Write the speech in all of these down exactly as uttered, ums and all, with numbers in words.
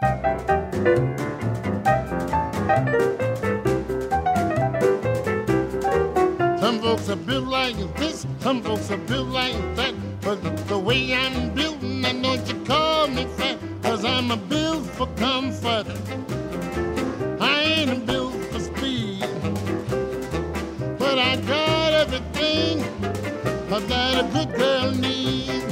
Some folks are built like this, some folks are built like that. But the way I'm built, I know you call me fat, cause I'm a built for comfort. I ain't a built for speed, but I got everything that a good girl needs.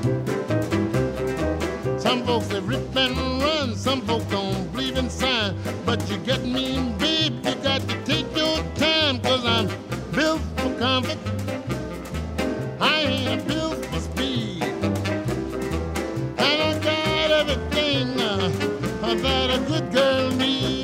Some folks they rip and run, some folks don't believe in sign. But you get me, babe, you got to take your time, cause I'm built for comfort. I ain't built for speed, and I got everything uh, that a good girl needs.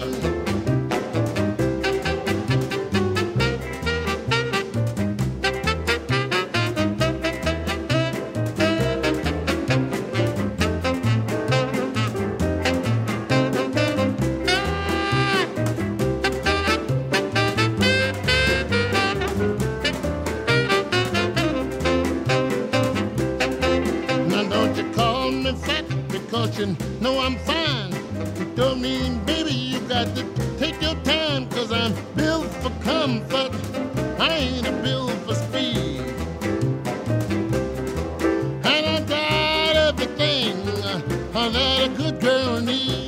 You know I'm fine. You don't mean, baby, you got to take your time, cause I'm built for comfort. I ain't a built for speed, and I got everything uh, that a good girl needs.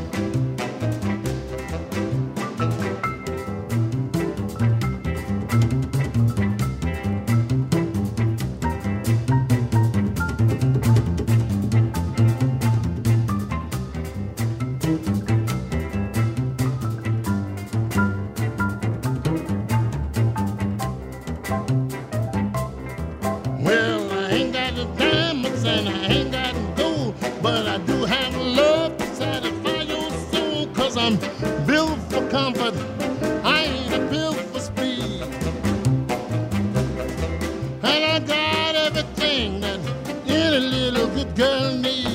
Well, I ain't got the diamonds and I ain't got gold, but I do have love to satisfy your soul, cause I'm built for comfort. I ain't a built for speed, and I got everything that any little good girl needs.